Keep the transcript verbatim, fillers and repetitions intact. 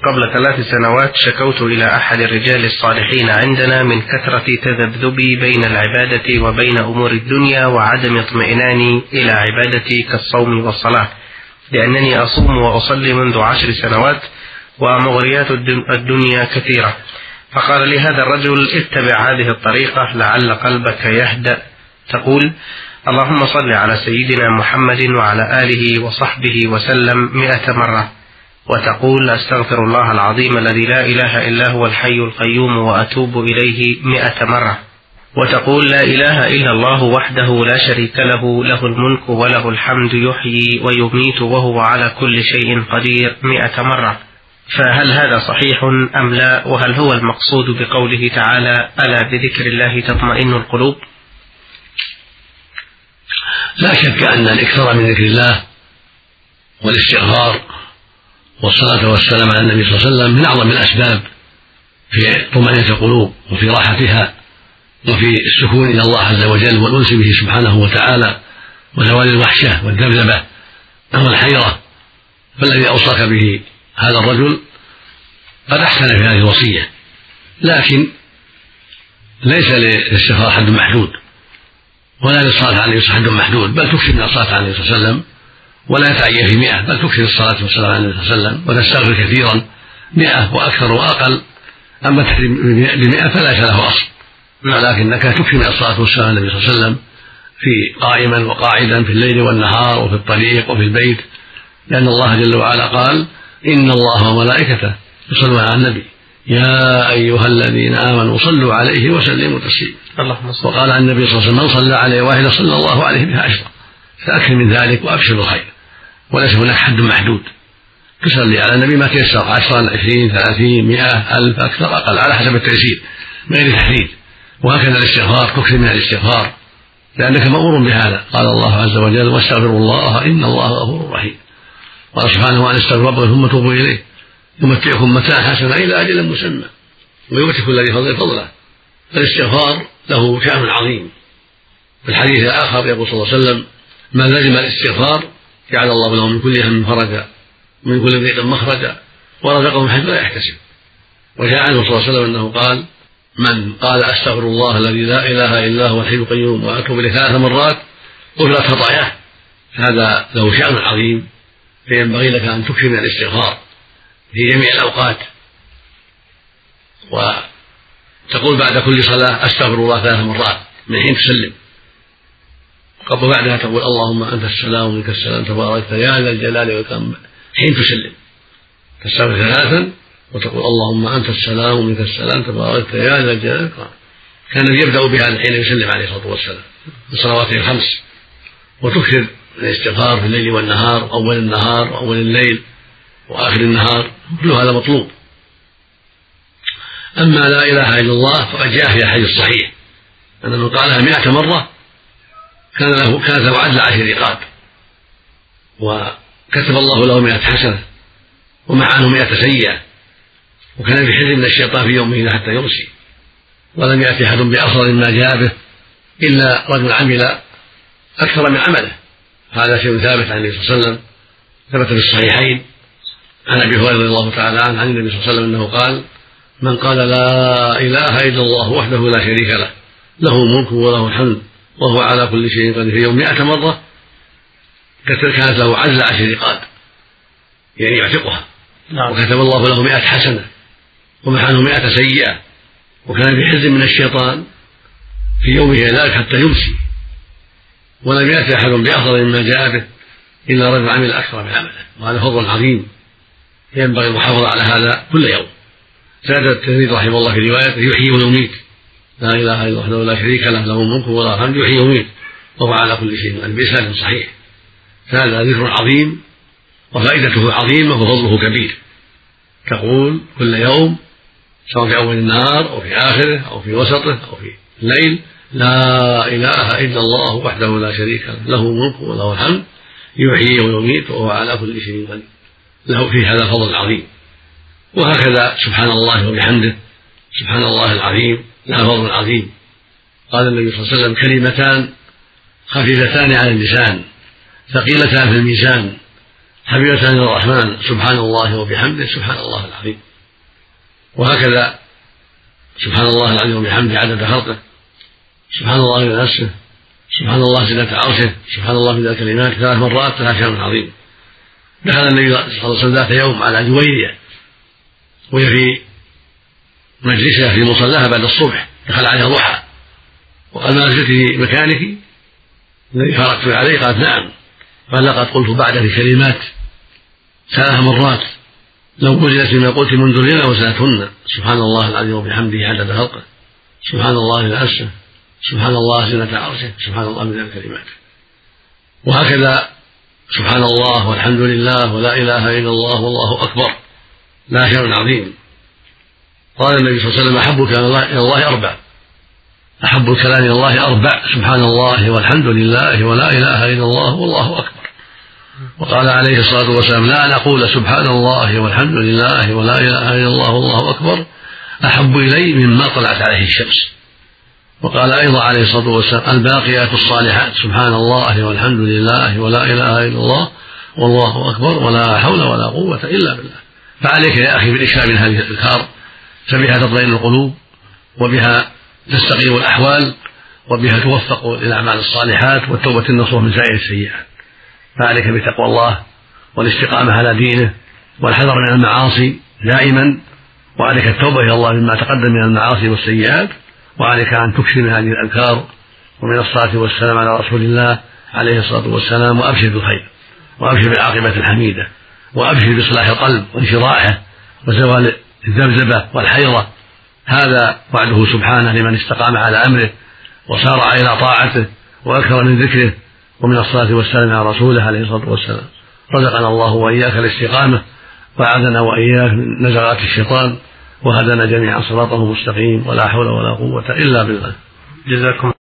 قبل ثلاث سنوات شكوت إلى أحد الرجال الصالحين عندنا من كثرة تذبذبي بين العبادة وبين أمور الدنيا وعدم اطمئناني إلى عبادتي كالصوم والصلاة، لأنني أصوم وأصلي منذ عشر سنوات ومغريات الدنيا كثيرة. فقال لي هذا الرجل اتبع هذه الطريقة لعل قلبك يهدأ. تقول: اللهم صل على سيدنا محمد وعلى آله وصحبه وسلم مئة مرة، وتقول: أستغفر الله العظيم الذي لا إله إلا هو الحي القيوم وأتوب إليه مئة مرة، وتقول: لا إله إلا الله وحده لا شريك له، له الملك وله الحمد يحيي ويميت وهو على كل شيء قدير مئة مرة. فهل هذا صحيح أم لا؟ وهل هو المقصود بقوله تعالى: ألا بذكر الله تطمئن القلوب؟ لا شك أن الإكثار من ذكر الله والاستغفار والصلاة والسلام على النبي صلى الله عليه وسلم من أعظم الأسباب في طمأنينة القلوب وفي راحتها وفي السكون إلى الله عز وجل والأنس به سبحانه وتعالى وزوال الوحشة والذبذبة والحيرة. فالذي أوصاك به هذا الرجل قد أحسن في هذه الوصية، لكن ليس للاستغفار حد محدود ولا للصلاة عليه حد محدود، بل تكفي من الصلاة عليه الصلاة والسلام ولا يتعين في مئة، بل تكفي الصلاة والسلام على النبي صلى الله عليه وسلم وتستغفر كثيرا مئة وأكثر وأقل. أما التحريم بمئة فليس له أصل، ولكنك تكفي من الصلاة والسلام على النبي صلى الله عليه وسلم في قائما وقاعدا في الليل والنهار وفي الطريق وفي البيت، لأن الله جل وعلا قال: إن الله وملائكته يصلون على النبي يا أيها الذين آمنوا صلوا عليه وسلموا تسليما. وقال عن النبي صلى الله عليه وسلم: من صلى عليه واحدة صلى الله عليه بها عشرة. فأكثر من ذلك وأبشر بالخير، وليس هناك حد محدود، تصلي على النبي ما تيسر، عشرا عشرين ثلاثين مئة ألف أكثر أقل على حسب التيسير من غير تحديد. وهكذا الاستغفار تكثر من الاستغفار لأنك مأمور بهذا. قال الله عز وجل: واستغفروا الله إن الله غفور رحيم. قال سبحانه: وأن استغفروا ربكم ثم توبوا إليه يمتعكم متاعا حسنا إلى أجل مسمى ويؤتي كل ذي فضل فضله. فالاستغفار له شأن عظيم. في الحديث الآخر يقول صلى الله عليه وسلم: ما لزم الاستغفار جعل الله له من كل هم فرجا من كل ضيق مخرجا ورزقه من حيث لا يحتسب. وجاء عنه صلى الله عليه وسلم أنه قال: من قال أستغفر الله الذي لا إله إلا هو الحي القيوم وأتوب إليه ثلاث مرات غفرت خطاياه. هذا له شأن عظيم، فينبغي لك أن تكثر من الاستغفار في جميع الأوقات، وتقول بعد كل صلاة: أستغفر الله ثلاث مرات من حين تسلم، قبل بعدها تقول: اللهم أنت السلام ومنك السلام تبارك يا ذا الجلال والإكرام حين تسلم. تستغفر ثلاثا وتقول: اللهم أنت السلام ومنك السلام تبارك يا ذا الجلال والإكرام. كان يبدأ بهذا حين يسلم عليه الصلاة والسلام في صلواته الخمس. وتكثر الاستغفار في الليل والنهار، أول النهار وأول الليل وآخر النهار، كل هذا مطلوب. أما لا إله إلا الله فقد جاء في الحديث الصحيح أن من قالها مئة مرة كان له كانت له عدل عشر رقاب، وكتب الله له مئة حسنة ومع عنه مئة سيئة، وكان في حزب من الشيطان في يومه حتى يمسي. ولم يأتي أحد بأفضل مما جاء به إلا رجل عمل أكثر من عمله. هذا شيء ثابت عن النبي صلى الله عليه وسلم، ثبت في الصحيحين عن أبي هريرة رضي الله تعالى عنه عن النبي صلى الله عليه وسلم أنه قال: من قال لا إله إلا الله وحده لا شريك له له الملك وله الحمد وهو على كل شيء قدير في يوم مئة مرة كانت له عزل عشر رقاب، يعني يعتقها. نعم. وكتب الله له مئة حسنة ومحى عنه مئة سيئة، وكان في حزب من الشيطان في يومه ذلك حتى يمسي. ولم يأتي أحد بأفضل مما جاء به إلا رجل عمل أكثر من عمله، وهذا فضل عظيم ينبغي المحافظة على هذا كل يوم. زاد الترمذي رحمه الله في رواية: يحيي ويميت، لا إله إلا الله وحده لا شريك له له الملك وله الحمد يحيي ويميت وهو على كل شيء قدير، بإسناد صحيح. هذا ذكر عظيم وفائدته عظيمة وفضله كبير. تقول كل يوم سواء في أول النهار أو في آخره أو في وسطه أو في الليل: لا إله إلا الله وحده لا شريك له له الملك وله الحمد يحيي ويميت وهو على كل شيء قدير. له في هذا فضل عظيم. وهكذا سبحان الله وبحمده سبحان الله العظيم لها فضل عظيم. قال النبي صلى الله عليه وسلم: كلمتان خفيفتان على اللسان ثقيلتان في الميزان حبيبتان الرحمن سبحان الله وبحمده سبحان الله العظيم. وهكذا سبحان الله العظيم وبحمده عدد خلقه، سبحان الله بنفسه، سبحان الله زنة عرشه، سبحان الله بذات الكلمات ثلاث مرات لها شأن عظيم. دخل النبي صلى الله عليه وسلم ذات يوم على جويرية وهي في مجلسها في مصلاها بعد الصبح، دخل عليها ضحى وقال ما زلت في مكانك الذي فارقت عليه؟ قالت نعم. قال لقد قلت بعدك كلمات ثلاث مرات لو وجدت ما قلت منذ الليلة وسألتهن، سبحان الله العظيم وبحمده عدد خلقه، سبحان الله بنفسه، سبحان الله زنة عرشه، سبحان الله من الكلمات. وهكذا سبحان الله والحمد لله ولا إله إلا الله والله أكبر لا شيء عظيم. قال النبي صلى الله عليه وسلم أحب كلام إلى الله أربع، أحب الكلام إلى الله أربع، سبحان الله والحمد لله ولا إله إلا الله والله أكبر. وقال عليه الصلاة والسلام لا أن أقول سبحان الله والحمد لله ولا إله إلا الله والله أكبر أحب إلي مما طلعت عليه الشمس. وقال أيضا عليه الصلاة والسلام الباقيات الصالحات سبحان الله والحمد لله ولا إله إلا الله والله أكبر ولا حول ولا قوة إلا بالله. فعليك يا أخي بالإكثار من هذه الأذكار، فبها تطمئن القلوب وبها تستقيم الأحوال وبها توفق للأعمال الصالحات والتوبة النصوح من سائر السيئات. فعليك بتقوى الله والاستقامة على دينه والحذر من المعاصي دائما، وعليك التوبة إلى الله مما تقدم من المعاصي والسيئات، وعليك أن تكثر من هذه الأذكار ومن الصلاة والسلام على رسول الله عليه الصلاة والسلام. وأبشر بالخير وأبشر بالعاقبة الحميدة وأبشر بصلاح القلب وانشراحه وزوال الذبذبة والحيرة. هذا وعده سبحانه لمن استقام على أمره وسارع إلى طاعته وأكثر من ذكره ومن الصلاة والسلام على رسوله عليه الصلاة والسلام. رزقنا الله وإياك الاستقامة وأعاذنا وإياك من نزغات الشيطان وهدنا جميعا صراطه مستقيم ولا حول ولا قوة إلا بالله. جزاكم